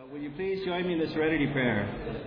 Will you please join me in the serenity prayer?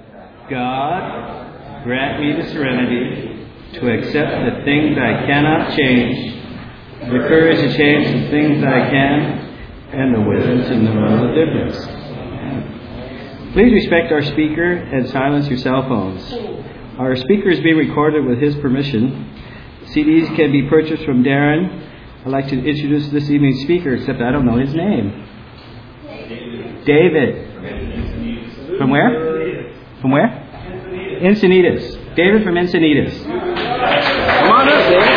God, grant me the serenity to accept the things I cannot change, the courage to change the things I can, and the wisdom to know the difference. Please respect our speaker and silence your cell phones. Our speaker is being recorded with his permission. CDs can be purchased from Darren. I'd like to introduce this evening's speaker, except I don't know his name. David. From where? From where? Encinitas. David from Encinitas. Come on up, David.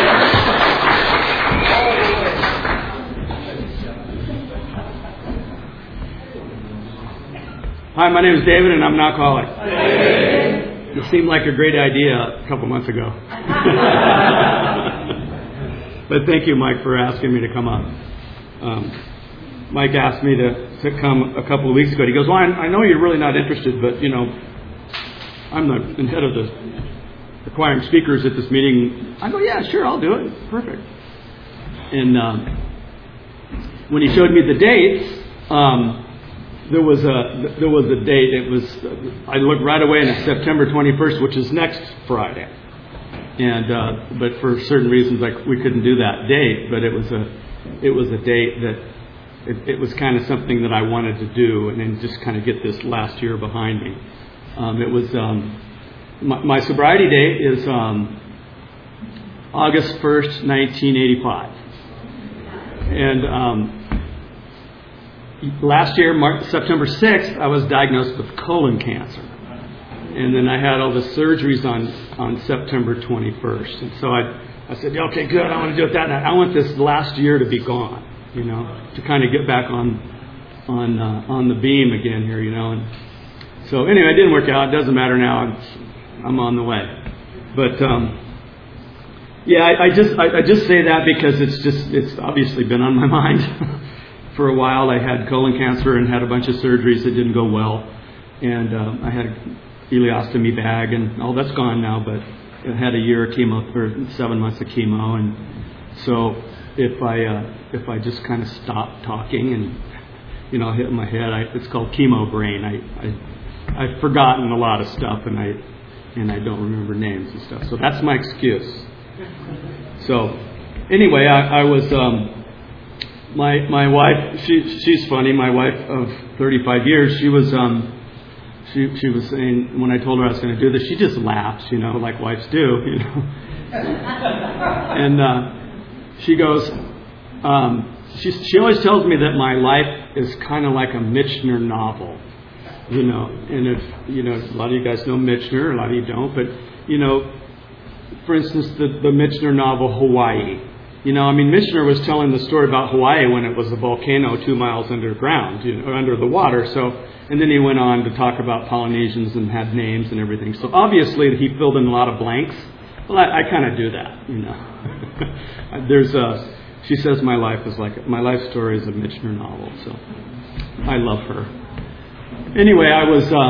Hi, my name is David, and I'm an alcoholic. It seemed like a great idea a couple months ago. But thank you, Mike, for asking me to come up. Mike asked me to come a couple of weeks ago. He goes, well, I know you're really not interested, but, I'm the head of the acquiring speakers at this meeting. I go, yeah, sure, I'll do it. Perfect. And when he showed me the dates, there was a date. I looked right away, and it's September 21st, which is next Friday. And but for certain reasons, we couldn't do that date. But it was a date that it was kind of something that I wanted to do, and then just kind of get this last year behind me. It was my sobriety date is August 1st, 1985, and last year, September 6th, I was diagnosed with colon cancer. And then I had all the surgeries on September 21st. And so I said, yeah, okay, good, I want to do it that night. I want this last year to be gone, to kind of get back on the beam again here, And so anyway, it didn't work out. It doesn't matter now. I'm on the way. But I just say that because it's obviously been on my mind. For a while, I had colon cancer and had a bunch of surgeries that didn't go well. And I had a ileostomy bag, and all that's gone now, but I had a year of chemo, or 7 months of chemo. And so if I just kind of stop talking and, hit my head, it's called chemo brain. I've forgotten a lot of stuff, and I don't remember names and stuff. So that's my excuse. So anyway, I was... My wife, she's funny. My wife of 35 years, she was saying, when I told her I was going to do this, she just laughed, like wives do, And she goes, she always tells me that my life is kind of like a Michener novel, And if a lot of you guys know Michener, a lot of you don't, but for instance, the Michener novel Hawaii. Michener was telling the story about Hawaii when it was a volcano 2 miles underground, under the water. So, and then he went on to talk about Polynesians and had names and everything. So obviously he filled in a lot of blanks. Well, I kind of do that, She says my life story is a Michener novel. So I love her. Anyway, I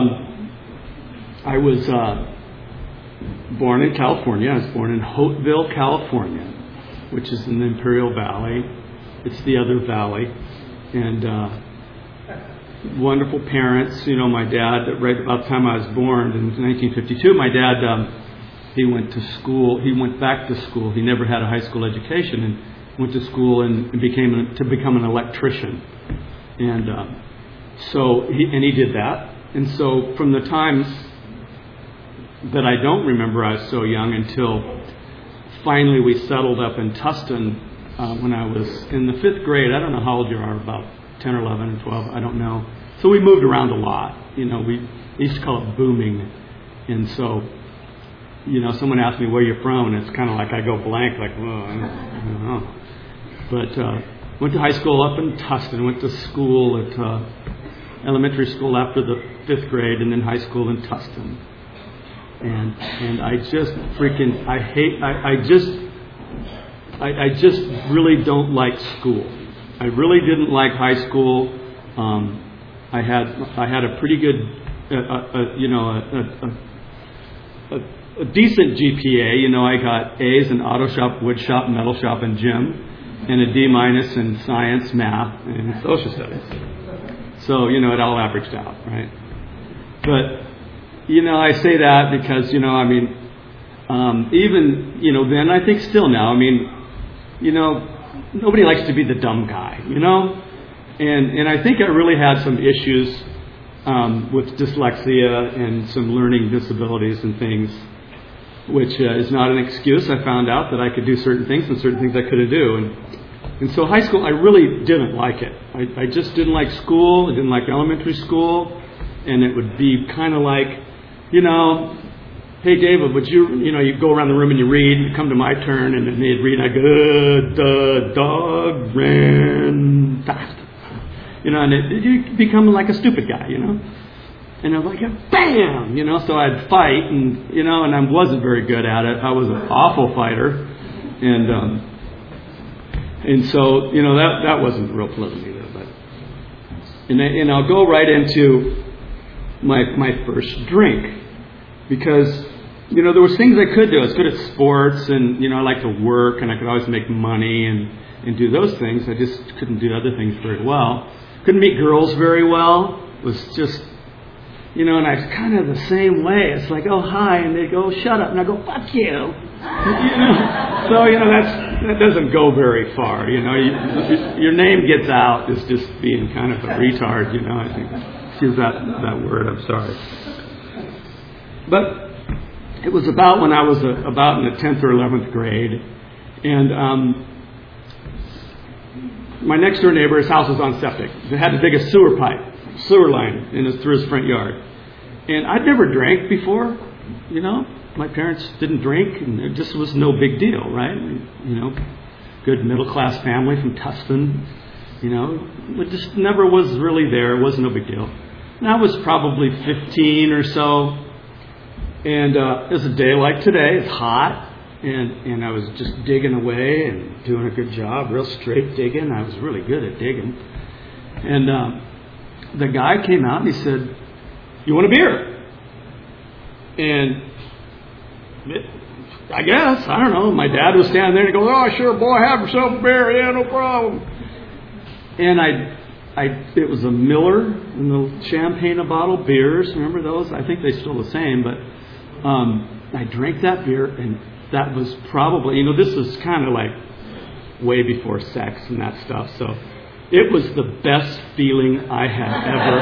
was born in California. I was born in Hopeville, California, which is in the Imperial Valley. It's the other valley. And wonderful parents. My dad, right about the time I was born, in 1952, my dad, he went to school. He went back to school. He never had a high school education and went to school and became an electrician. And so he did that. And so from the time that I don't remember, I was so young until finally we settled up in Tustin when I was in the 5th grade. I don't know how old you are, about 10 or 11 or 12, I don't know. So we moved around a lot. We used to call it booming. And so, someone asked me where you're from, and it's kind of like I go blank, like, well, I don't know. But went to high school up in Tustin, went to school at elementary school after the 5th grade, and then high school in Tustin. And I just I just really don't like school. I really didn't like high school. I had a pretty good, a decent GPA. I got A's in auto shop, wood shop, metal shop, and gym, and a D- in science, math, and social studies. So, it all averaged out, right? But, I say that because, even, then, I think still now, nobody likes to be the dumb guy, And I think I really had some issues with dyslexia and some learning disabilities and things, which is not an excuse. I found out that I could do certain things and certain things I couldn't do. And so high school, I really didn't like it. I just didn't like school. I didn't like elementary school. And it would be kind of like, hey, David, would you go around the room and you read, you come to my turn, and then they'd read, and I go, the dog ran fast. And you become like a stupid guy, And I was like, bam, so I'd fight, and I wasn't very good at it. I was an awful fighter, and so that wasn't real pleasant either. But and I'll go right into my first drink, because there was things I could do. I was good at sports, and I liked to work, and I could always make money and do those things. I just couldn't do other things very well. Couldn't meet girls very well. Was just, and I was kind of the same way. It's like, oh, hi, and they go, shut up, and I go, fuck you. So, that doesn't go very far. Your name gets out as just being kind of a retard, I think. Excuse that word, I'm sorry. But it was about when I was about in the 10th or 11th grade, and my next door neighbor, his house was on septic. They had to dig a sewer line through his front yard. And I'd never drank before, My parents didn't drink, and it just was no big deal, right? Good middle-class family from Tustin, It just never was really there. It was no big deal. And I was probably 15 or so. And it was a day like today. It's hot. And I was just digging away and doing a good job, real straight digging. I was really good at digging. And the guy came out and he said, "You want a beer?" And I guess, I don't know, my dad was standing there and he goes, "Oh, sure, boy, have yourself a beer. Yeah, no problem." And it was a Miller and the champagne bottle beers. Remember those? I think they're still the same, but I drank that beer, and that was probably, this was kind of like way before sex and that stuff. So it was the best feeling I had ever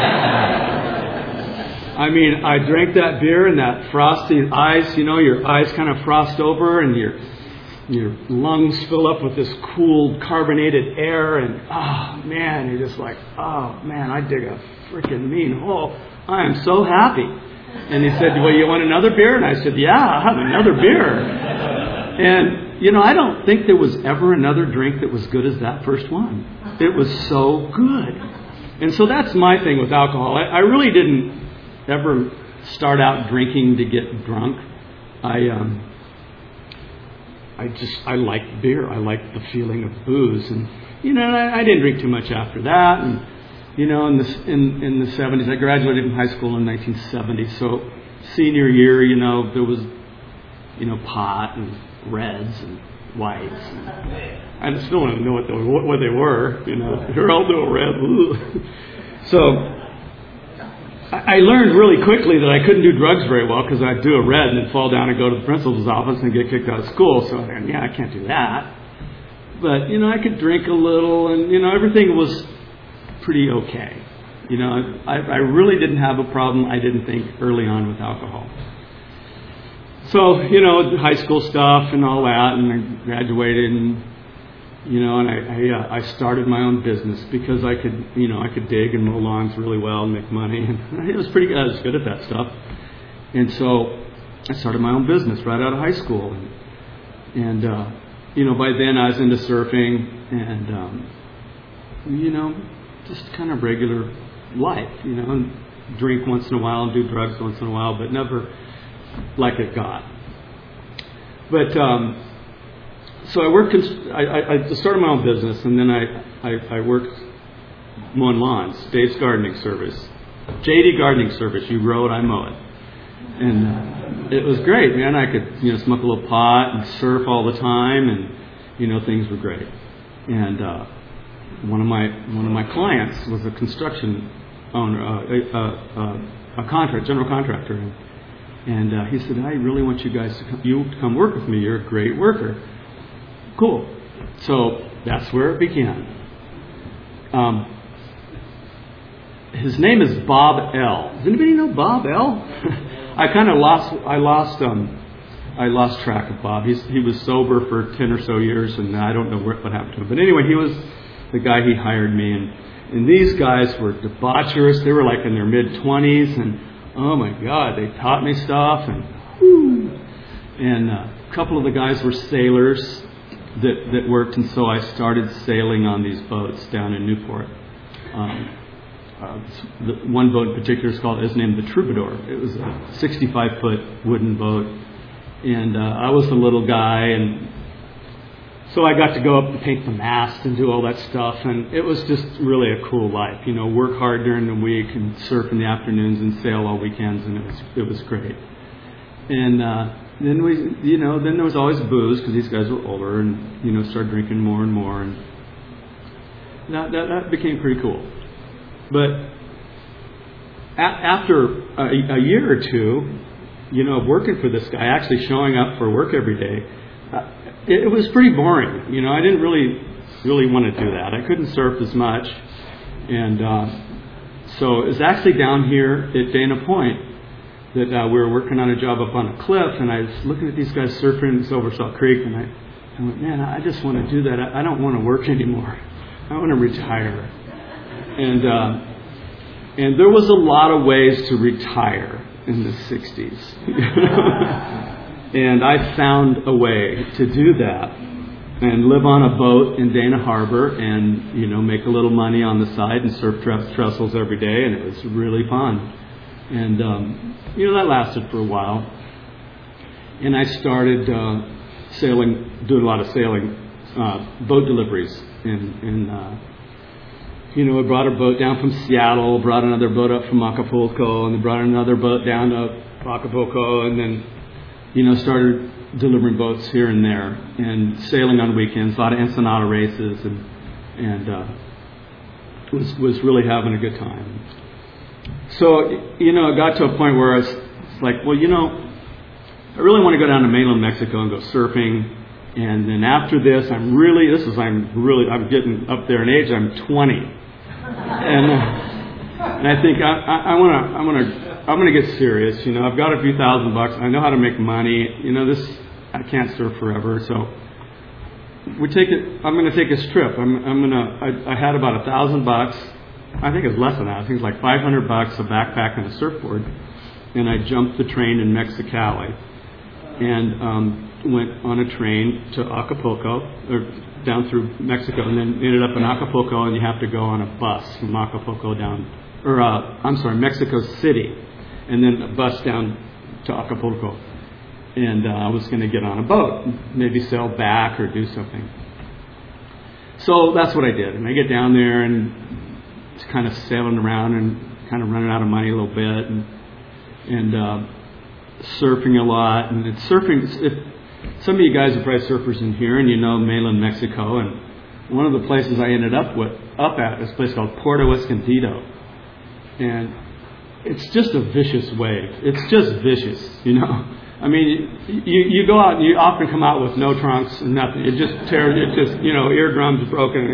had. I drank that beer and that frosty ice, your eyes kind of frost over and your lungs fill up with this cool carbonated air, and you're just like, oh man, I dig a freaking mean hole. I am so happy. And he said, "Well, you want another beer?" And I said, "Yeah, I'll have another beer." And, I don't think there was ever another drink that was good as that first one. It was so good. And so that's my thing with alcohol. I really didn't ever start out drinking to get drunk. I liked beer. I liked the feeling of booze. And, I didn't drink too much after that. And, in the 70s, I graduated from high school in 1970. So senior year, there was, pot and reds and whites. And I still don't know what they were. Here, I'll do a red. So I learned really quickly that I couldn't do drugs very well, because I'd do a red and then fall down and go to the principal's office and get kicked out of school. So I thought, I can't do that. But, I could drink a little, and, everything was pretty okay. I really didn't have a problem, I didn't think, early on with alcohol. So, high school stuff and all that, and I graduated, and, and I started my own business because I could dig and mow lawns really well and make money, and it was pretty good. I was good at that stuff. And so I started my own business right out of high school. And by then I was into surfing and, just kind of regular life, and drink once in a while and do drugs once in a while, but never like it got. But so I worked. I started my own business, and then I worked mowing lawns, Dave's Gardening Service, JD Gardening Service. You grow it, I mow it, and it was great, man. I could smoke a little pot and surf all the time, and things were great. And one of my clients was a construction owner, a general contractor. And he said, I really want you guys to come work with me. You're a great worker. Cool. So that's where it began. His name is Bob L. Does anybody know Bob L? I lost track of Bob. He was sober for 10 or so years, and I don't know what happened to him. But anyway, he was the guy. He hired me, and these guys were debaucherous. They were like in their mid-20s, and oh my God, they taught me stuff, and a couple of the guys were sailors that worked, and so I started sailing on these boats down in Newport. The one boat in particular is named the Troubadour. It was a 65-foot wooden boat, and I was the little guy, and so I got to go up and paint the mast and do all that stuff, and it was just really a cool life. Work hard during the week and surf in the afternoons and sail all weekends, and it was great. And then then there was always booze because these guys were older, and started drinking more and more, and that became pretty cool. But after a year or two, of working for this guy, actually showing up for work every day, it was pretty boring. I didn't really want to do that. I couldn't surf as much. And so it was actually down here at Dana Point that we were working on a job up on a cliff, and I was looking at these guys surfing in Silversalt Creek, and I went, man, I just want to do that. I don't want to work anymore. I want to retire. And there was a lot of ways to retire in the 60s. And I found a way to do that and live on a boat in Dana Harbor and, make a little money on the side and surf trestles every day, and it was really fun. And, that lasted for a while. And I started doing a lot of sailing, boat deliveries I brought a boat down from Seattle, brought another boat up from Acapulco, and then brought another boat down to Acapulco, and then, started delivering boats here and there, and sailing on weekends, a lot of Ensenada races, and was really having a good time. So, it got to a point where I was like, well, I really want to go down to mainland Mexico and go surfing. And then after this, I'm getting up there in age. I'm 20. And I think I'm gonna get serious. I've got a few $1,000. I know how to make money. I can't surf forever. So I'm gonna take this trip. I had about $1,000. I think it's less than that. I think it's like $500, a backpack and a surfboard. And I jumped the train in Mexicali and went on a train to Acapulco, or down through Mexico, and then ended up in Acapulco, and you have to go on a bus from Acapulco Mexico City, and then a bus down to Acapulco. And I was going to get on a boat, maybe sail back or do something. So that's what I did. And I get down there and it's kind of sailing around and kind of running out of money a little bit, and surfing a lot. And it's surfing. Some of you guys are probably surfers in here, and mainland Mexico. And one of the places I ended up at is a place called Puerto Escondido, and it's just a vicious wave. It's just vicious, I mean, you go out and you often come out with no trunks and nothing. It just tears. It just eardrums broken.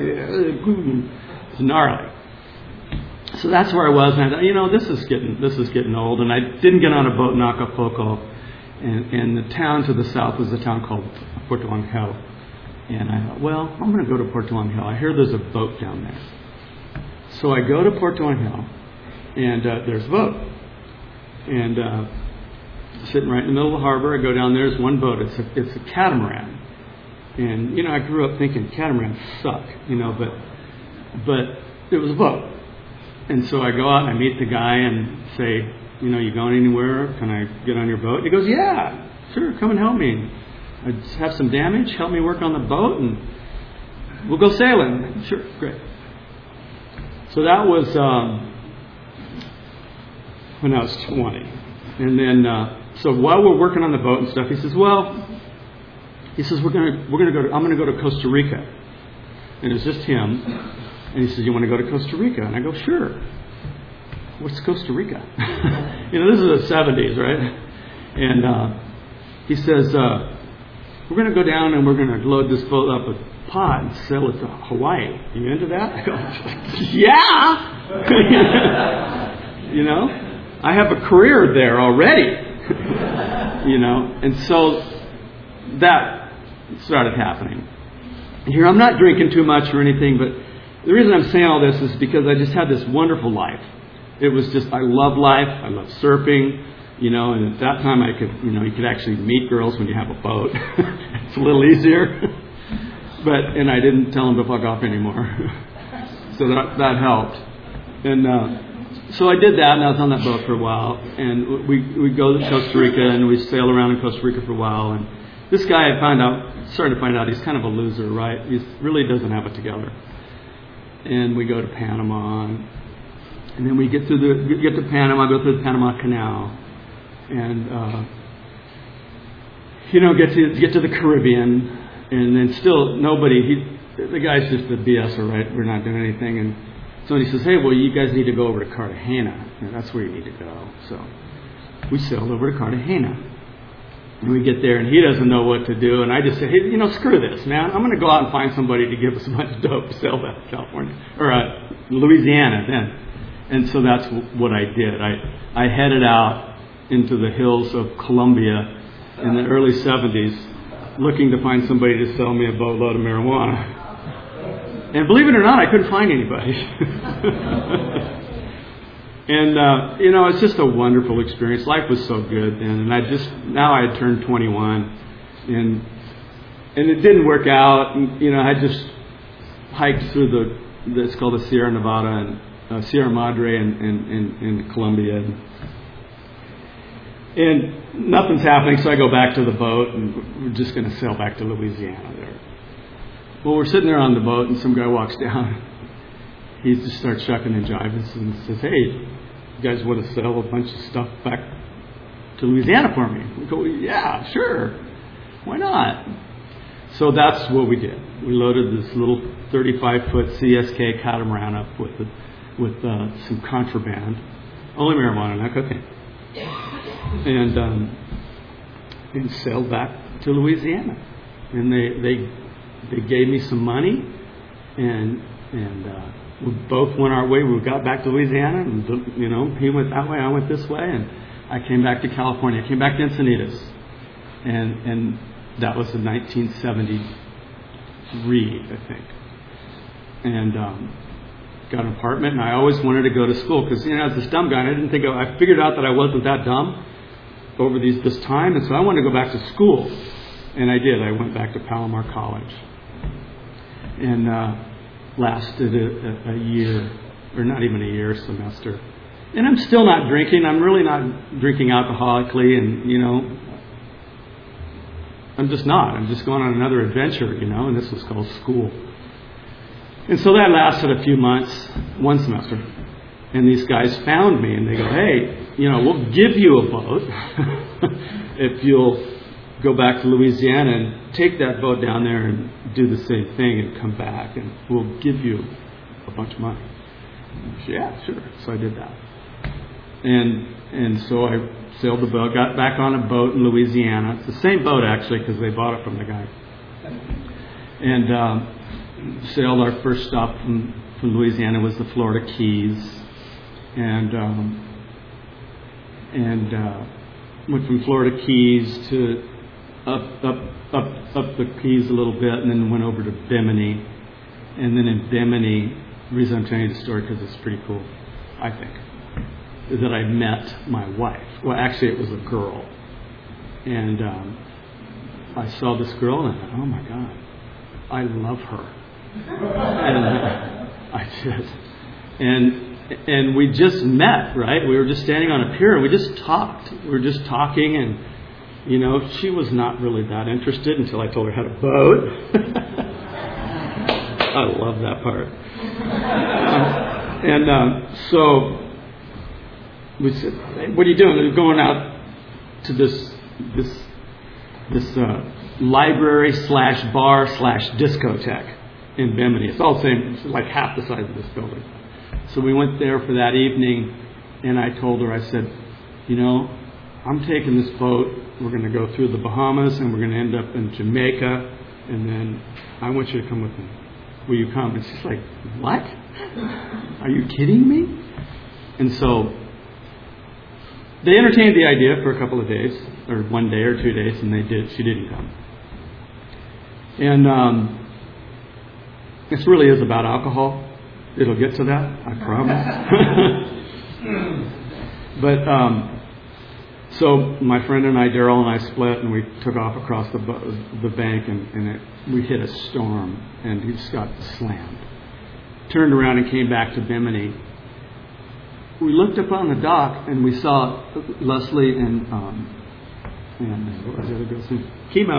It's gnarly. So that's where I was, and I thought, this is getting old. And I didn't get on a boat in Acapulco. And the town to the south was a town called Puerto Angel. And I thought, well, I'm going to go to Puerto Angel. I hear there's a boat down there. So I go to Puerto Angel, and there's a boat. And sitting right in the middle of the harbor, I go down there. There's one boat. It's a catamaran. And, I grew up thinking catamarans suck, but it was a boat. And so I go out and I meet the guy and say, you going anywhere? Can I get on your boat? He goes, yeah, sure, come and help me. I just have some damage. Help me work on the boat, and we'll go sailing. Sure, great. So that was when I was 20. And then, so while we're working on the boat and stuff, he says, I'm going to go to Costa Rica. And it's just him. And he says, you want to go to Costa Rica? And I go, sure. what's Costa Rica? This is the 70s, right? And he says, we're going to go down and we're going to load this boat up with pot and sail it to Hawaii. Are you into that? I go, yeah! I have a career there already. And so that started happening. And here, I'm not drinking too much or anything, but the reason I'm saying all this is because I just had this wonderful life. It was just, I love life. I love surfing. And at that time I could, you could actually meet girls when you have a boat. It's a little easier. And I didn't tell them to fuck off anymore. So that helped. And so I did that, and I was on that boat for a while. And we go to Costa Rica, and we sail around in Costa Rica for a while. And this guy, started to find out he's kind of a loser, right? He really doesn't have it together. And we go to Panama, and then we get to Panama, go through the Panama Canal. And get to the Caribbean, and then still the guy's just a BSer, right? We're not doing anything, and so he says, hey, well, you guys need to go over to Cartagena. That's where you need to go. So we sailed over to Cartagena, and we get there, and he doesn't know what to do, and I just say, hey, screw this, man. I'm going to go out and find somebody to give us a bunch of dope to sail back to California or Louisiana then, and so that's what I did. I headed out into the hills of Colombia in the early 70s, looking to find somebody to sell me a boatload of marijuana. And believe it or not, I couldn't find anybody. And, it's just a wonderful experience. Life was so good then. And now I had turned 21. And it didn't work out. And, I just hiked through it's called the Sierra Nevada and Sierra Madre in Colombia. And nothing's happening, so I go back to the boat, and we're just going to sail back to Louisiana there. Well, we're sitting there on the boat, and some guy walks down. He just starts shucking and jiving and says, hey, you guys want to sell a bunch of stuff back to Louisiana for me? We go, yeah, sure. Why not? So that's what we did. We loaded this little 35-foot CSK catamaran up with some contraband. Only marijuana, not cocaine. And sailed back to Louisiana, and they gave me some money, and we both went our way. We got back to Louisiana, and he went that way, I went this way, and I came back to California. I came back to Encinitas, and that was in 1973, I think, and got an apartment. And I always wanted to go to school because as this dumb guy, I figured out that I wasn't that dumb over this time, and so I wanted to go back to school, and I did. I went back to Palomar College, and lasted a year, or not even a year, semester. And I'm still not drinking. I'm really not drinking alcoholically, and I'm just not. I'm just going on another adventure, and this was called school. And so that lasted a few months, one semester. And these guys found me, and they go, hey, we'll give you a boat if you'll go back to Louisiana and take that boat down there and do the same thing and come back, and we'll give you a bunch of money. Yeah, sure. So I did that. And so I sailed the boat, got back on a boat in Louisiana. It's the same boat, actually, because they bought it from the guy. And sailed. Our first stop from Louisiana was the Florida Keys. And went from Florida Keys to up the Keys a little bit, and then went over to Bimini. And then in Bimini, the reason I'm telling you the story because it's pretty cool, I think, is that I met my wife. Well, actually, it was a girl. And I saw this girl, and I thought, oh my God, I love her. And I did. And we just met, right? We were just standing on a pier, and we just talked. We were just talking, and, she was not really that interested until I told her I had a boat. I love that part. So we said, hey, what are you doing? We're going out to this library / bar / discotheque in Bimini. It's all the same. It's like half the size of this building. So we went there for that evening, And I told her, I said, I'm taking this boat. We're going to go through the Bahamas, and we're going to end up in Jamaica, and then I want you to come with me. Will you come? And she's like, what? Are you kidding me? And so they entertained the idea for a couple of days, or one day or 2 days, and they did. She didn't come. And this really is about alcohol. It'll get to that, I promise. But so my friend and I, Daryl and I, split, and we took off across the bank, and we hit a storm, and he just got slammed. Turned around and came back to Bimini. We looked up on the dock, and we saw Leslie and what was the other girl's name?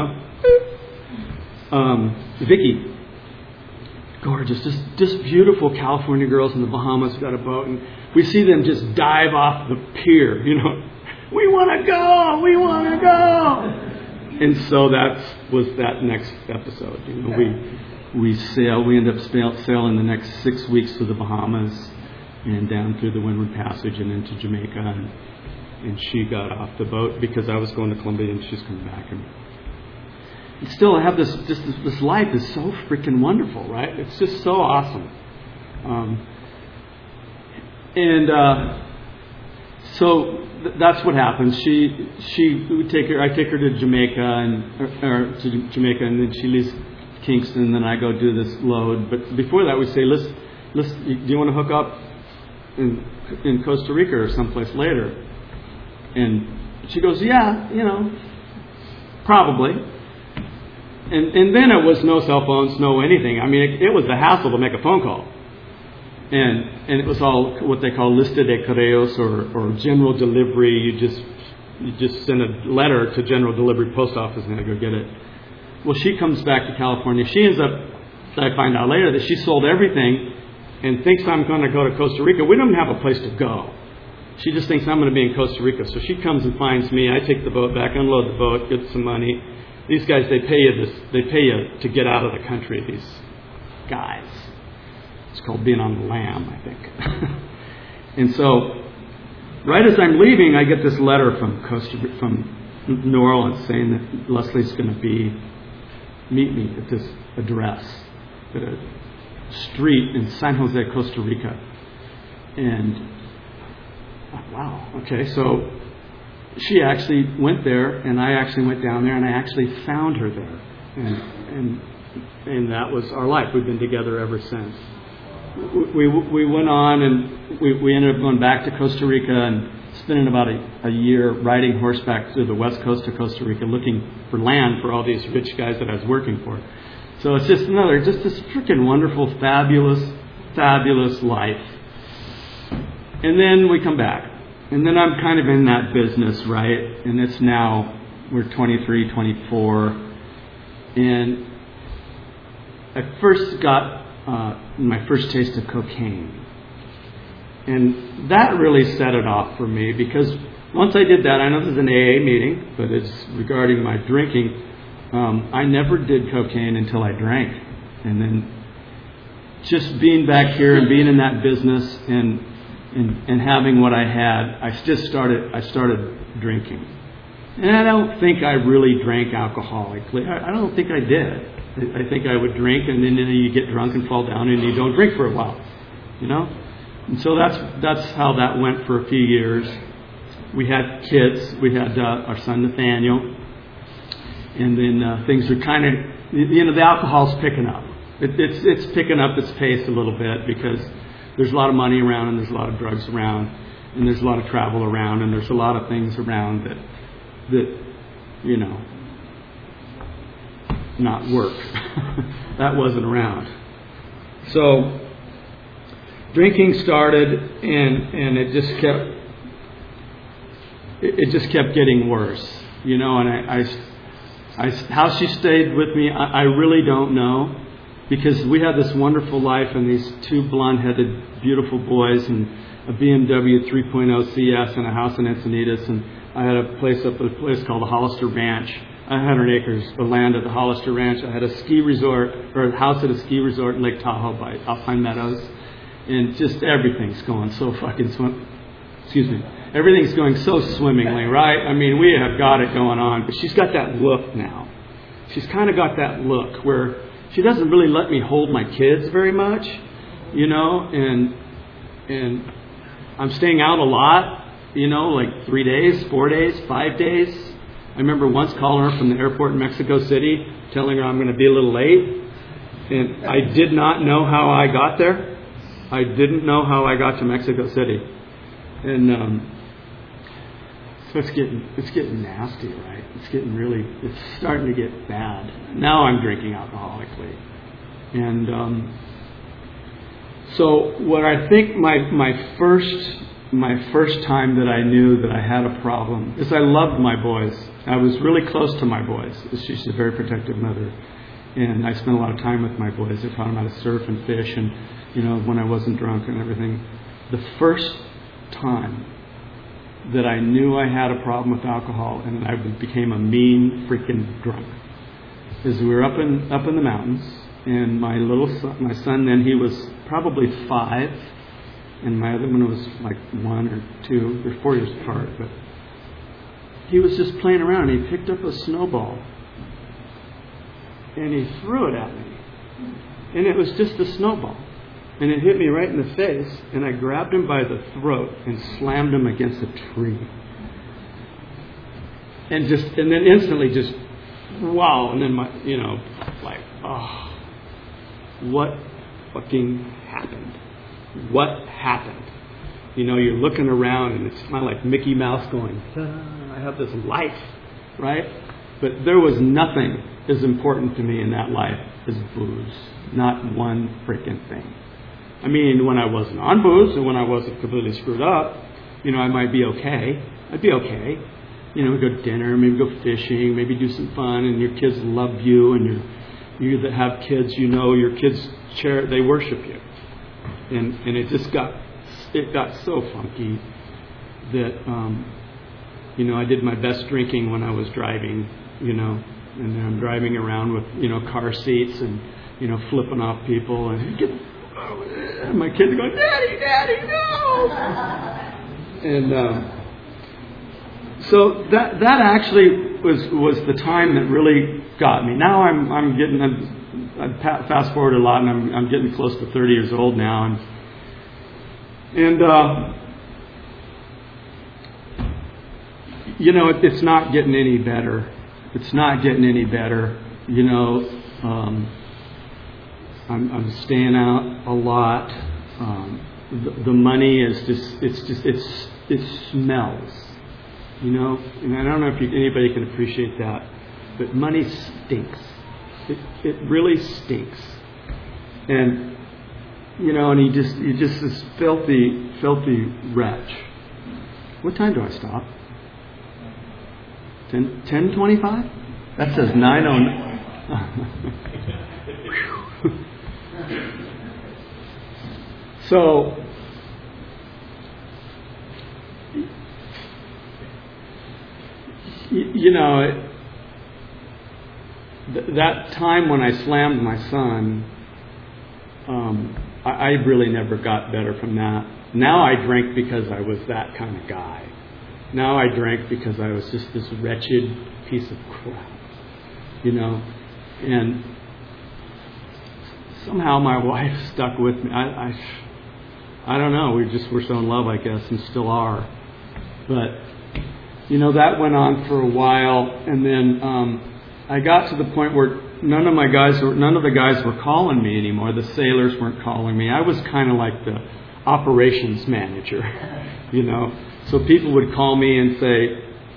Vicky. Gorgeous, just beautiful California girls in the Bahamas who got a boat, and we see them just dive off the pier, We want to go. And so that was that next episode. We sail. We ended up sailing the next 6 weeks to the Bahamas and down through the Windward Passage and into Jamaica. And she got off the boat because I was going to Colombia and she's coming back. And still, I have this life is so freaking wonderful, right? It's just so awesome. So that's what happens. I take her to Jamaica and then she leaves Kingston, and then I go do this load. But before that, we say, do you want to hook up in Costa Rica or someplace later? And she goes, yeah, probably. And then it was no cell phones, no anything. I mean, it was a hassle to make a phone call. And it was all what they call lista de correos or general delivery. You just send a letter to general delivery post office and they go get it. Well, she comes back to California. She ends up, I find out later, that she sold everything and thinks I'm going to go to Costa Rica. We don't even have a place to go. She just thinks I'm going to be in Costa Rica. So she comes and finds me. I take the boat back, unload the boat, get some money. These guys, they pay you to get out of the country, these guys. It's called being on the lam, I think. And so, right as I'm leaving, I get this letter from New Orleans saying that Leslie's going to meet me at this address, at a street in San Jose, Costa Rica. And, wow, okay, so she actually went there, and I actually went down there, and I actually found her there. And that was our life. We've been together ever since. We went on, and we ended up going back to Costa Rica and spending about a year riding horseback through the west coast of Costa Rica looking for land for all these rich guys that I was working for. So it's just this freaking wonderful, fabulous life. And then we come back. And then I'm kind of in that business, right? And it's now, we're 23, 24. And I first got my first taste of cocaine. And that really set it off for me, because once I did that, I know this is an AA meeting, but it's regarding my drinking. I never did cocaine until I drank. And then just being back here and being in that business and having what I had, I started drinking. And I don't think I really drank alcoholically. I don't think I did. I think I would drink, and then you get drunk and fall down, and you don't drink for a while, And so that's how that went for a few years. We had kids. We had our son Nathaniel, and then things were kind of, the alcohol's picking up. It's picking up its pace a little bit, because there's a lot of money around, and there's a lot of drugs around, and there's a lot of travel around, and there's a lot of things around that not work. That wasn't around. So drinking started, and it just kept getting worse, And I how she stayed with me, I really don't know, because we had this wonderful life and these two blonde-headed, beautiful boys, and a BMW 3.0 CS and a house in Encinitas, and I had a place called the Hollister Ranch. 100 acres of land at the Hollister Ranch. I had a ski resort, or a house at a ski resort in Lake Tahoe by Alpine Meadows. And just everything's going so fucking excuse me, everything's going so swimmingly, right? I mean, we have got it going on, but she's got that look now. She's kind of got that look where she doesn't really let me hold my kids very much, you know, and I'm staying out a lot, you know, like 3 days, 4 days, 5 days. I remember once calling her from the airport in Mexico City, telling her I'm going to be a little late, and I did not know how I got there. I didn't know how I got to Mexico City. And so it's getting nasty, right? It's starting to get bad. Now I'm drinking alcoholically. And so what I think my first time that I knew that I had a problem is I loved my boys. I was really close to my boys. She's a very protective mother. And I spent a lot of time with my boys. I taught them how to surf and fish and, you know, when I wasn't drunk and everything. The first time that I knew I had a problem with alcohol and I became a mean freaking drunk is we were up in the mountains, and my son then, he was probably 5, and my other one was like 1 or 2. They're 4 years apart, but he was just playing around. He picked up a snowball and he threw it at me, and it was just a snowball. And it hit me right in the face, and I grabbed him by the throat and slammed him against a tree. And then instantly just, wow, and then what fucking happened? What happened? You know, you're looking around, and it's kind of like Mickey Mouse going, I have this life, right? But there was nothing as important to me in that life as booze. Not one freaking thing. I mean, when I wasn't on booze and when I wasn't completely screwed up, you know, I might be okay. I'd be okay. You know, go to dinner, maybe go fishing, maybe do some fun, and your kids love you, and you that have kids, you know, your kids they worship you. And it just got so funky that, you know, I did my best drinking when I was driving, you know, and then I'm driving around with, you know, car seats and, you know, flipping off people, and my kids are going, Daddy, no! And so that actually was the time that really got me. Now I'm getting, I fast forward a lot, and I'm getting close to 30 years old now, and you know, it's not getting any better. It's not getting any better. You know, I'm staying out a lot. The money is it smells, you know. And I don't know if anybody can appreciate that, but money stinks. It really stinks. And you know, and you just this filthy wretch. What time do I stop? 10:25? That says 9:09. So, you know, that time when I slammed my son, I really never got better from that. Now I drink because I was that kind of guy. Now I drank because I was just this wretched piece of crap, you know, and somehow my wife stuck with me. I don't know. We're so in love, I guess, and still are. But you know, that went on for a while, and then I got to the point where none of the guys were calling me anymore. The sailors weren't calling me. I was kind of like the operations manager, you know. So people would call me and say,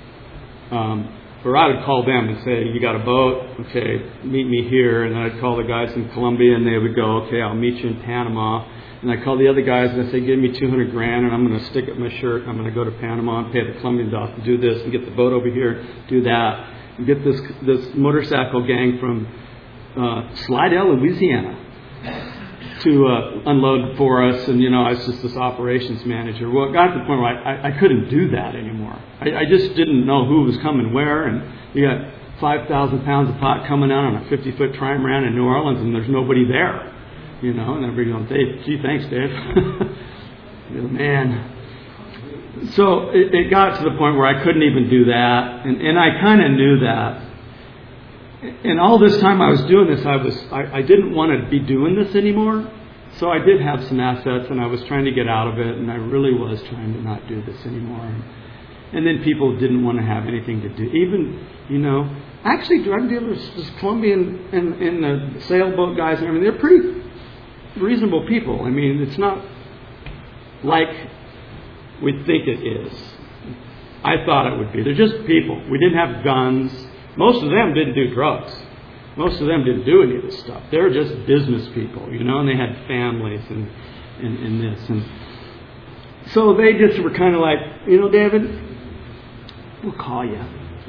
or I would call them and say, you got a boat? Okay, meet me here. And I'd call the guys in Colombia, and they would go, okay, I'll meet you in Panama. And I'd call the other guys and I'd say, give me $200,000, and I'm going to stick up my shirt, and I'm going to go to Panama and pay the Colombians off to do this, and get the boat over here, do that, and get this motorcycle gang from Slidell, Louisiana, to unload for us. And, you know, I was just this operations manager. Well, it got to the point where I couldn't do that anymore. I just didn't know who was coming where. And you got 5,000 pounds of pot coming out on a 50-foot trimaran in New Orleans, and there's nobody there. You know, and everybody going, Dave, gee, thanks, Dave. Man. So it got to the point where I couldn't even do that, and I kind of knew that. And all this time I was doing this, I didn't want to be doing this anymore. So I did have some assets, and I was trying to get out of it, and I really was trying to not do this anymore. And then people didn't want to have anything to do. Even, actually drug dealers, this Colombian and the sailboat guys, I mean, they're pretty reasonable people. I mean, it's not like we think it is. I thought it would be. They're just people. We didn't have guns. Most of them didn't do drugs. Most of them didn't do any of this stuff. They were just business people, and they had families and this. And so they just were kind of like, David, we'll call you,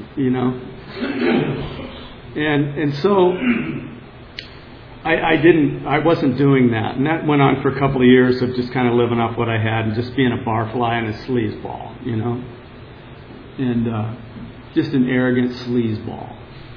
And so I wasn't doing that. And that went on for a couple of years of just kind of living off what I had and just being a barfly and a sleazeball, And just an arrogant sleazeball.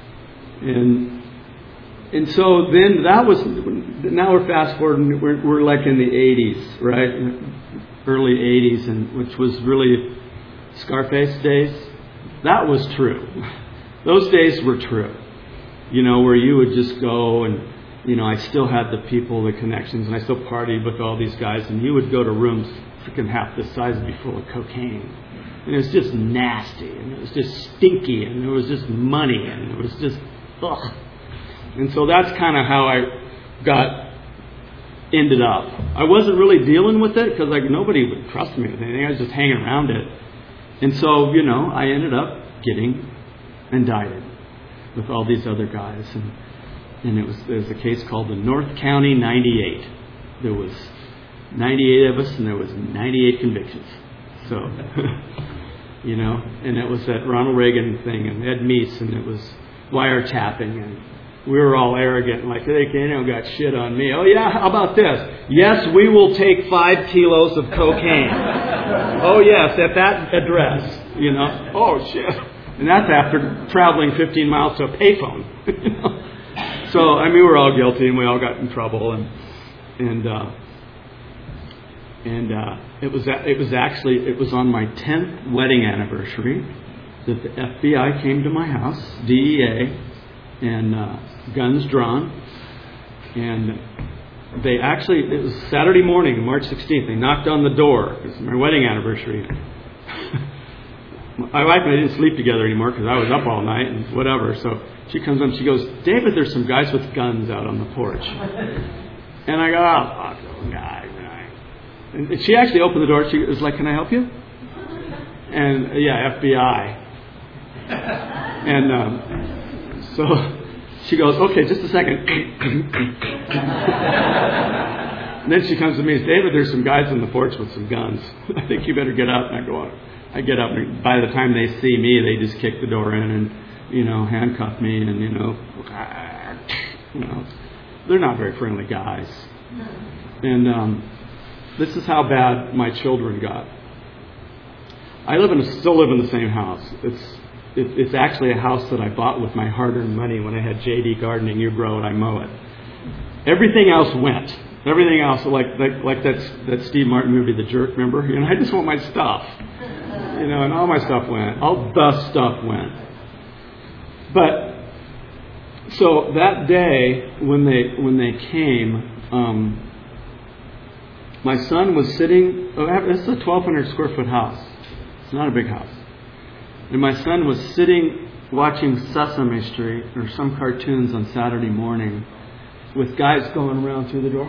And so then now we're fast forwarding, we're like in the 80s, right? Early 80s, and which was really Scarface days. That was true. Those days were true. Where you would just go and, I still had the people, the connections, and I still partied with all these guys, and you would go to rooms freaking half the size and be full of cocaine. And it was just nasty, and it was just stinky, and there was just money, and it was just, ugh. And so that's kind of how I ended up. I wasn't really dealing with it because nobody would trust me with anything. I was just hanging around it. And so, I ended up getting indicted with all these other guys. And there was a case called the North County 98. There was 98 of us and there was 98 convictions. So, and it was that Ronald Reagan thing and Ed Meese, and it was wiretapping, and we were all arrogant, like, they don't got shit on me. Oh yeah, how about this? Yes, we will take 5 kilos of cocaine. Oh yes, at that address, Oh shit. And that's after traveling 15 miles to a payphone. So, we were all guilty and we all got in trouble, and it was on my 10th wedding anniversary that the FBI came to my house, DEA, and guns drawn, and it was Saturday morning, March 16th. They knocked on the door. It was my wedding anniversary. My wife and I didn't sleep together anymore because I was up all night and whatever. So she comes in, she goes, David, there's some guys with guns out on the porch. And I go, oh, fuck those guys. And she actually opened the door. She was like, can I help you? And yeah, FBI. And so she goes, okay, just a second. And then she comes to me and says, David, there's some guys on the porch with some guns. I think you better get up. And I go, I get up, and by the time they see me, they just kick the door in and, handcuff me, and, they're not very friendly guys. And this is how bad my children got. I still live in the same house. It's actually a house that I bought with my hard-earned money when I had J.D. Gardening. You grow it, I mow it. Everything else went. Everything else, like that Steve Martin movie, The Jerk, remember? I just want my stuff. And all my stuff went. All the stuff went. But, so that day, when they came, my son was sitting, this is a 1,200 square foot house. It's not a big house. And my son was sitting watching Sesame Street or some cartoons on Saturday morning with guys going around through the door.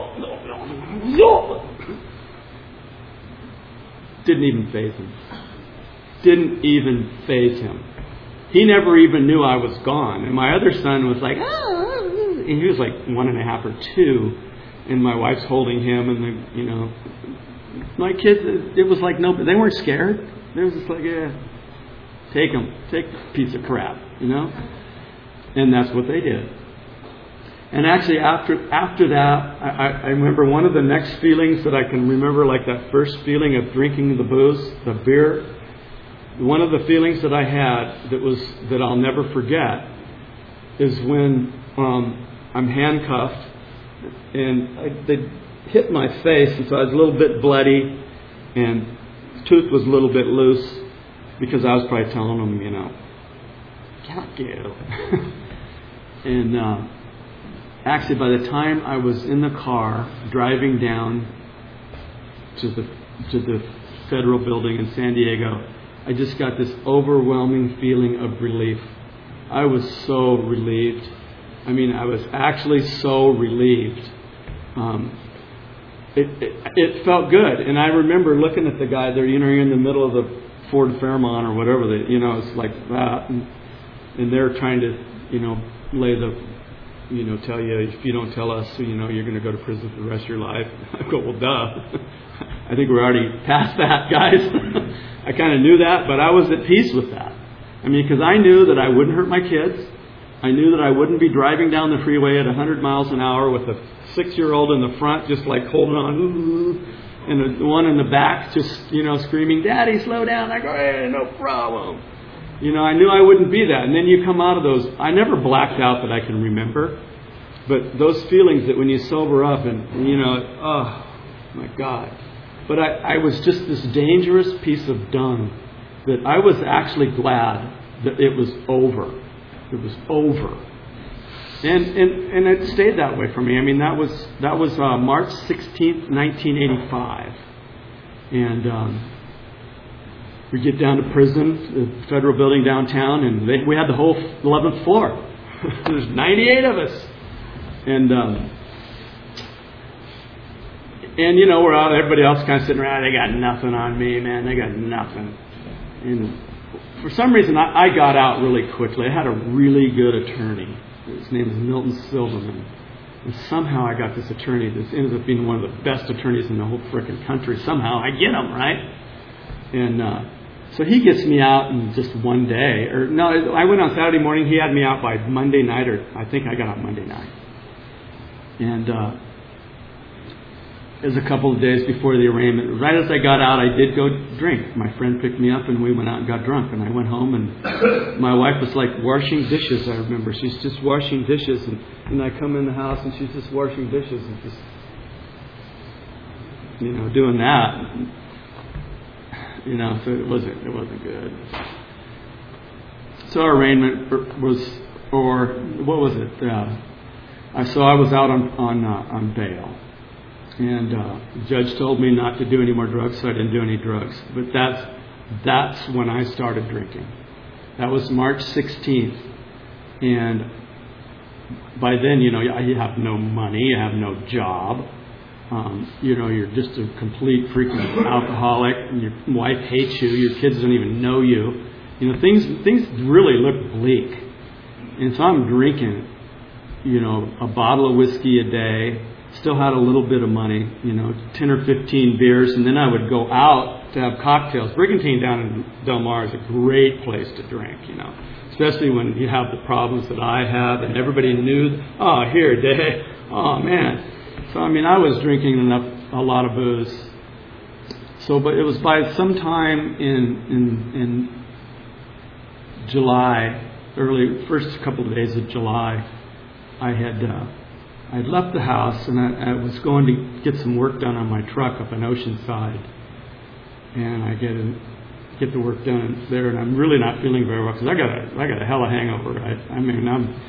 Didn't even faze him. Didn't even faze him. He never even knew I was gone. And my other son was like, oh, and he was like 1.5 or 2. And my wife's holding him, and my kids, it was like, no, they weren't scared. They were just like, yeah, take a piece of crap, And that's what they did. And actually, after that, I remember one of the next feelings that I can remember, like that first feeling of drinking the booze, the beer. One of the feelings that I had that I'll never forget is when I'm handcuffed. And they hit my face, and so I was a little bit bloody. And tooth was a little bit loose because I was probably telling him, you know, can't go. And actually, by the time I was in the car driving down to the federal building in San Diego, I just got this overwhelming feeling of relief. I was so relieved. I mean, I was actually so relieved. It felt good. And I remember looking at the guy there, you know, you're in the middle of the Ford Fairmont or whatever, you know, it's like that. And they're trying to, you know, tell you, if you don't tell us, you know, you're going to go to prison for the rest of your life. I go, well, duh. I think we're already past that, guys. I kind of knew that, but I was at peace with that. I mean, because I knew that I wouldn't hurt my kids. I knew that I wouldn't be driving down the freeway at 100 miles an hour with a 6-year-old in the front just like holding on, and the one in the back just, you know, screaming, Daddy, slow down. I go, hey, no problem. You know, I knew I wouldn't be that. And then you come out of those, I never blacked out that I can remember, but those feelings that when you sober up and, you know, oh, my God. But I was just this dangerous piece of dung that I was actually glad that it was over. It was over. And it stayed that way for me. I mean, that was March 16th, 1985. And we get down to prison, the federal building downtown, and we had the whole 11th floor. There's 98 of us. And you know, we're out, everybody else kind of sitting around, they got nothing on me, man, they got nothing. And for some reason, I got out really quickly. I had a really good attorney. His name is Milton Silverman. And somehow I got this attorney that ended up being one of the best attorneys in the whole frickin' country. Somehow I get him, right? And so he gets me out in just one day. Or no, I went on Saturday morning. He had me out by Monday night, or I think I got out Monday night. And it was a couple of days before the arraignment. Right as I got out, I did go drink. My friend picked me up and we went out and got drunk. And I went home and my wife was like washing dishes, I remember. She's just washing dishes. And I come in the house and she's just washing dishes and just, you know, doing that. You know, so it wasn't good. So our arraignment was, or what was it? So I was out on bail. And the judge told me not to do any more drugs, so I didn't do any drugs. But that's when I started drinking. That was March 16th. And by then, you know, you have no money, you have no job. You know, you're just a complete freaking alcoholic. And your wife hates you. Your kids don't even know you. You know, things really look bleak. And so I'm drinking, you know, a bottle of whiskey a day. Still had a little bit of money, you know, 10 or 15 beers, and then I would go out to have cocktails. Brigantine down in Del Mar is a great place to drink, you know, especially when you have the problems that I have, and everybody knew, oh, here, Dave, oh, man. So, I mean, I was drinking a lot of booze. So, but it was by sometime in July, first couple of days of July, I'd left the house and I was going to get some work done on my truck up in Oceanside. And I get the work done there, and I'm really not feeling very well because I got a hella hangover. I mean,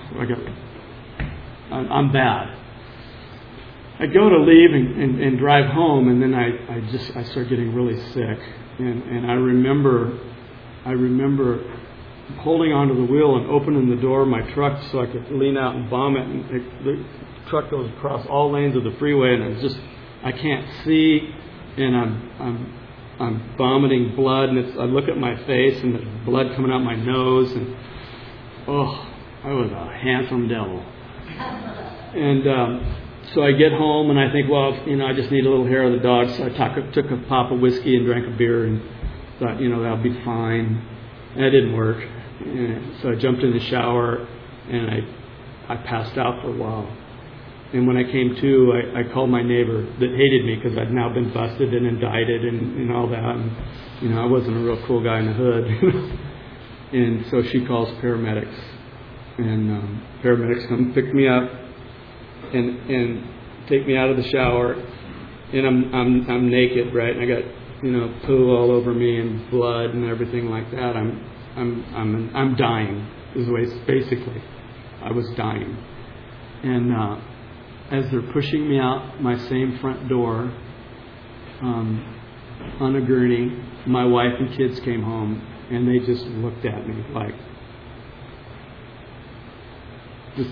I'm bad. I go to leave and drive home, and then I start getting really sick. And I remember holding onto the wheel and opening the door of my truck so I could lean out and vomit. And the truck goes across all lanes of the freeway, and I can't see, and I'm vomiting blood, and I look at my face, and there's blood coming out my nose, and I was a handsome devil. And so I get home, and I think, well, you know, I just need a little hair of the dog. So I took a pop of whiskey and drank a beer, and thought, you know, that'll be fine. And it didn't work. And so I jumped in the shower, and I passed out for a while. And when I came to, I called my neighbor that hated me because I'd now been busted and indicted and all that. And, you know, I wasn't a real cool guy in the hood. And so she calls paramedics. And paramedics come pick me up and take me out of the shower. And I'm naked, right? And I got poo all over me and blood and everything like that. I'm dying. Is the way basically I was dying. And as they're pushing me out my same front door on a gurney, my wife and kids came home, and they just looked at me like, just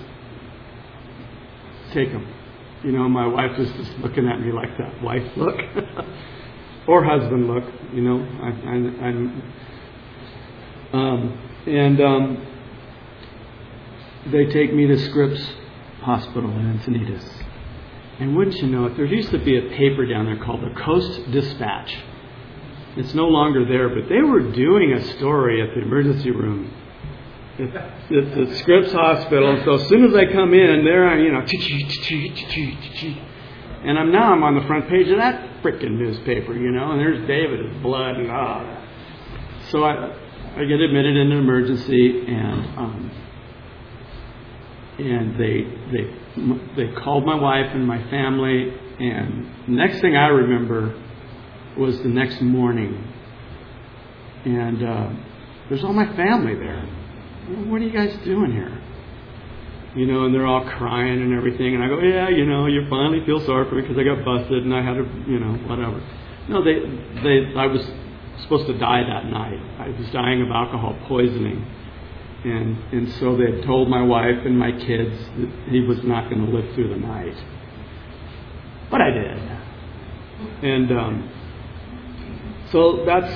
take them. My wife was just looking at me like that wife look or husband look. They take me to Scripps Hospital in Encinitas. And wouldn't you know it, there used to be a paper down there called the Coast Dispatch. It's no longer there, but they were doing a story at the emergency room at the Scripps Hospital. So as soon as I come in, there I, and I'm on the front page of that frickin' newspaper, and there's David's blood and So I get admitted in an emergency, and they called my wife and my family, and the next thing I remember was the next morning, and there's all my family there. What are you guys doing here? And they're all crying and everything, and I go, yeah, you finally feel sorry for me because I got busted and I had to, whatever. No, I was supposed to die that night. I was dying of alcohol poisoning. And so they had told my wife and my kids that he was not going to live through the night. But I did. And so that's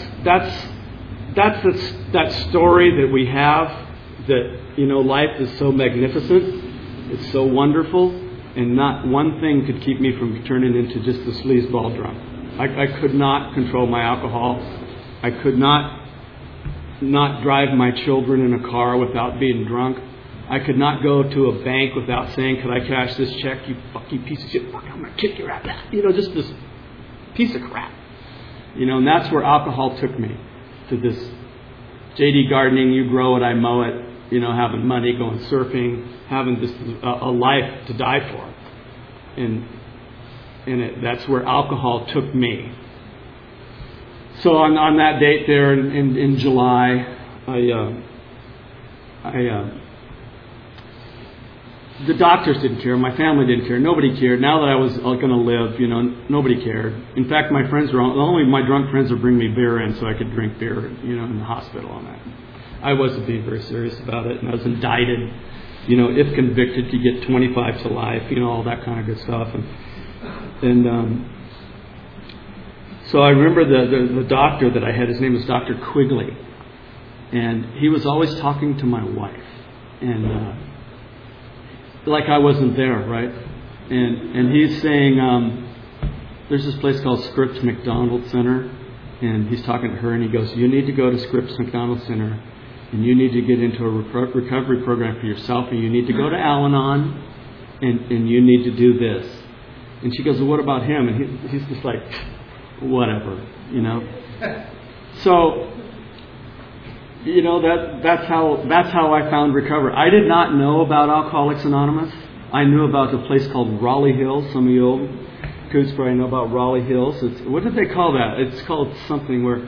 that story that we have, that, life is so magnificent, it's so wonderful, and not one thing could keep me from turning into just a sleazeball drunk. I could not control my alcohol. I could not drive my children in a car without being drunk. I could not go to a bank without saying, could I cash this check, you fucking piece of shit, fuck, I'm going to kick your ass. Just this piece of crap. And that's where alcohol took me, to this JD gardening, you grow it, I mow it, having money, going surfing, having just a life to die for. And that's where alcohol took me. So on that date there in July, the doctors didn't care, my family didn't care, nobody cared. Now that I was going to live, nobody cared. In fact, my friends only my drunk friends would bring me beer in so I could drink beer, in the hospital and that. I wasn't being very serious about it, and I was indicted, if convicted, to get 25 to life, all that kind of good stuff. And so I remember the doctor that I had, his name was Dr. Quigley, and he was always talking to my wife, and like I wasn't there, right? And he's saying, there's this place called Scripps McDonald Center, and he's talking to her, and he goes, you need to go to Scripps McDonald Center, and you need to get into a recovery program for yourself, and you need to go to Al-Anon, and you need to do this. And she goes, well, what about him? And he's just like, whatever, So, that's how I found recovery. I did not know about Alcoholics Anonymous. I knew about a place called Raleigh Hills. Some of you old coots probably know about Raleigh Hills. What did they call that? It's called something where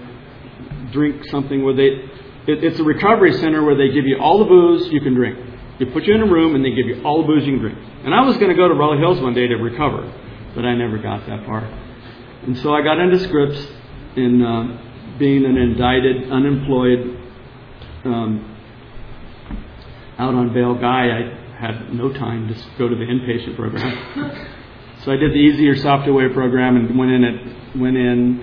it's a recovery center where they give you all the booze you can drink. They put you in a room and they give you all the booze you can drink. And I was going to go to Raleigh Hills one day to recover, but I never got that far. And so I got into Scripps, in being an indicted, unemployed, out on bail guy. I had no time to go to the inpatient program. So I did the Easy or Soft Away program and went in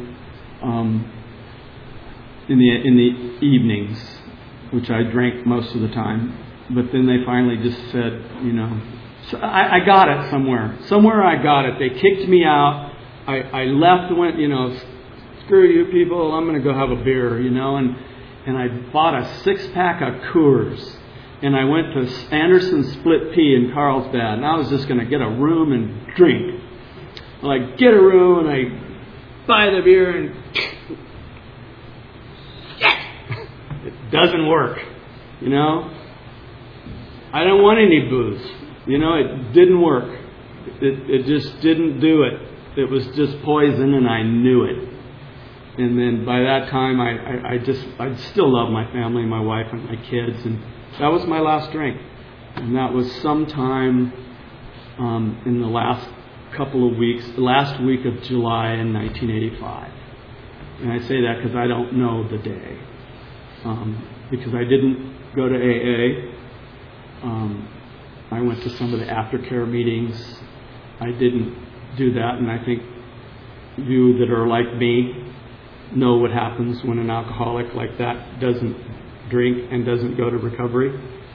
the evenings, which I drank most of the time. But then they finally just said, so I got it somewhere. Somewhere I got it. They kicked me out. I left and went, screw you people, I'm going to go have a beer, and I bought a 6-pack of Coors, and I went to Anderson Split Pea in Carlsbad, and I was just going to get a room and drink. I get a room, and I buy the beer, and it doesn't work, I don't want any booze, it didn't work. It just didn't do it. It was just poison, and I knew it. And then by that time, I still love my family, my wife, and my kids. And that was my last drink. And that was sometime in the last couple of weeks, the last week of July in 1985. And I say that because I don't know the day. Because I didn't go to AA. I went to some of the aftercare meetings. I didn't do that, and I think you that are like me know what happens when an alcoholic like that doesn't drink and doesn't go to recovery.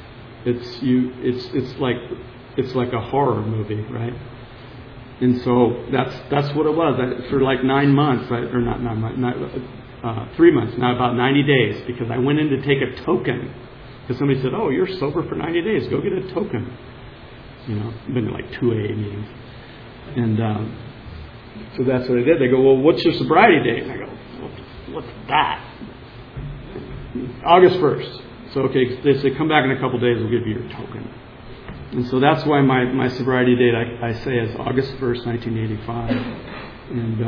It's like a horror movie, right? And so that's what it was. For like 9 months, or not 9 months, 3 months, now about 90 days, because I went in to take a token. Because somebody said, "Oh, you're sober for 90 days. Go get a token." I've been to like 2 AA meetings. And so that's what I did. They go, "Well, what's your sobriety date?" And I go, "What's that?" August 1st. So, okay, they say, "Come back in a couple of days, we'll give you your token." And so that's why my sobriety date, I say, is August 1st, 1985. And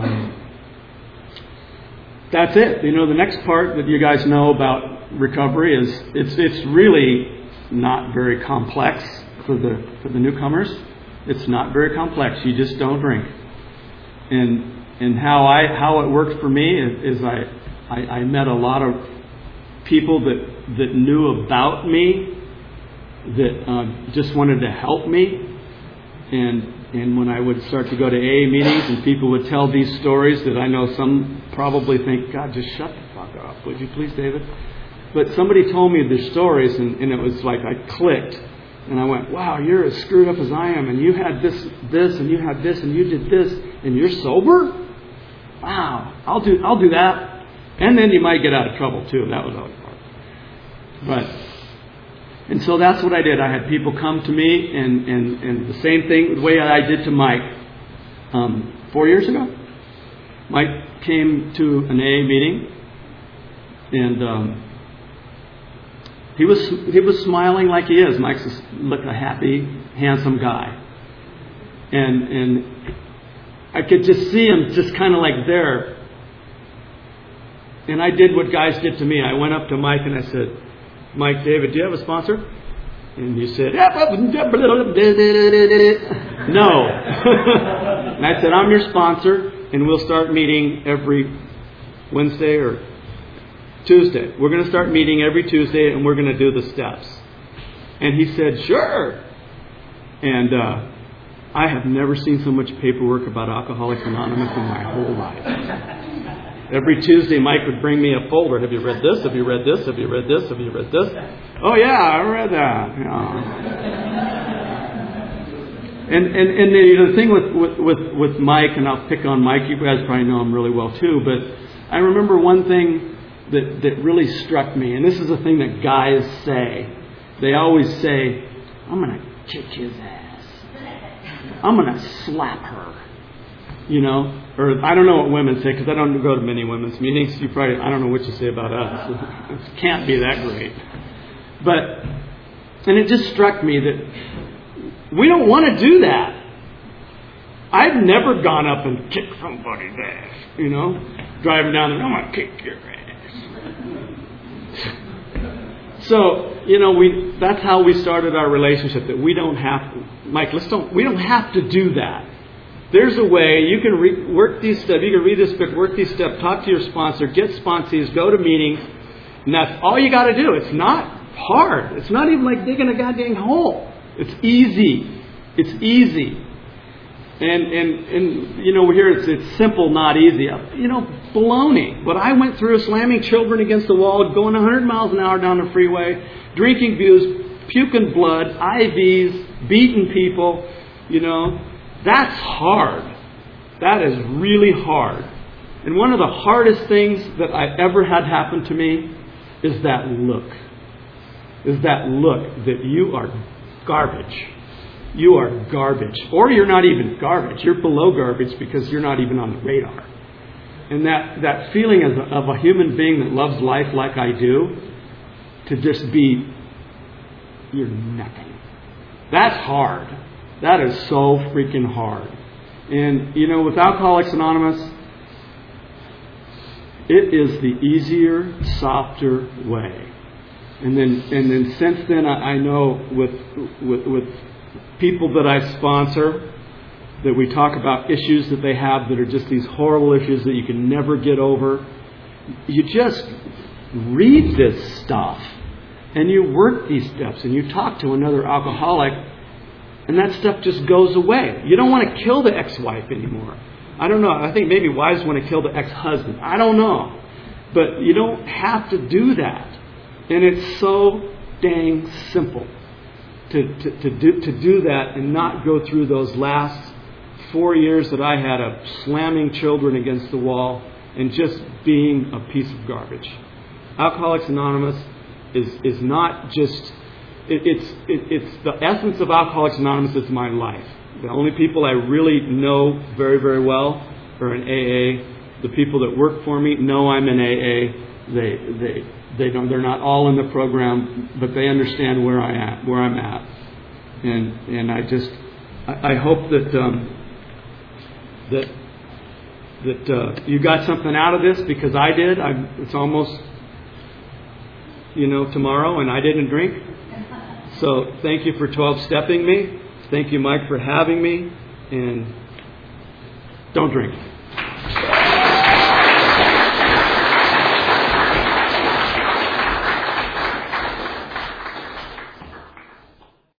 that's it. The next part that you guys know about recovery is it's really not very complex for the newcomers. It's not very complex. You just don't drink. And how it worked for me is I met a lot of people that knew about me, that just wanted to help me. And when I would start to go to AA meetings and people would tell these stories that I know some probably think, "God, just shut the fuck up, would you please, David?" But somebody told me their stories, and it was like I clicked. And I went, "Wow, you're as screwed up as I am, and you had this, and you had this, and you did this, and you're sober? Wow, I'll do that." And then you might get out of trouble too. That was always hard. And so that's what I did. I had people come to me, and the same thing, the way I did to Mike 4 years ago. Mike came to an AA meeting, and he was smiling like he is. Mike's a happy, handsome guy, and I could just see him just kind of like there. And I did what guys did to me. I went up to Mike and I said, "Mike, David, do you have a sponsor?" And he said, "No." And I said, "I'm your sponsor, and we'll start meeting every Wednesday or Tuesday. We're going to start meeting every Tuesday, and we're going to do the steps." And he said, "Sure." And I have never seen so much paperwork about Alcoholics Anonymous in my whole life. Every Tuesday, Mike would bring me a folder. "Have you read this? Have you read this? Have you read this? Have you read this?" "Oh yeah, I read that." Yeah. And the thing with Mike, and I'll pick on Mike. You guys probably know him really well too. But I remember one thing that really struck me, and this is a thing that guys say. They always say, "I'm going to kick his ass. I'm going to slap her." Or I don't know what women say, because I don't go to many women's meetings. I don't know what you say about us. It can't be that great. And it just struck me that we don't want to do that. I've never gone up and kicked somebody's ass, driving down there, "I'm going to kick your ass." So, that's how we started our relationship, that we don't have to, Mike, we don't have to do that. There's a way you can work these steps. You can read this book, work these steps, talk to your sponsor, get sponsees, go to meetings, and that's all you got to do. It's not hard. It's not even like digging a goddamn hole. It's easy. It's easy. And we hear it's simple, not easy. Baloney. What I went through, slamming children against the wall, going 100 miles an hour down the freeway, drinking booze, puking blood, IVs, beating people, that's hard. That is really hard. And one of the hardest things that I ever had happen to me is that look. That you are garbage. You are garbage. Or you're not even garbage. You're below garbage because you're not even on the radar. And that feeling of a human being that loves life like I do, to just be, you're nothing. That's hard. That is so freaking hard. And, with Alcoholics Anonymous, It is the easier, softer way. And then since then, I know with people that I sponsor, that we talk about issues that they have that are just these horrible issues that you can never get over. You just read this stuff and you work these steps and you talk to another alcoholic and that stuff just goes away. You don't want to kill the ex-wife anymore. I don't know. I think maybe wives want to kill the ex-husband. I don't know. But you don't have to do that. And it's so dang simple to do that and not go through those last 4 years that I had of slamming children against the wall and just being a piece of garbage. Alcoholics Anonymous is not just... It's the essence of Alcoholics Anonymous is my life. The only people I really know very, very well are in AA. The people that work for me know I'm in AA. They're not all in the program, but they understand where I'm at. And I hope that you got something out of this, because I did. It's almost tomorrow, and I didn't drink. So thank you for 12-stepping me. Thank you, Mike, for having me. And don't drink.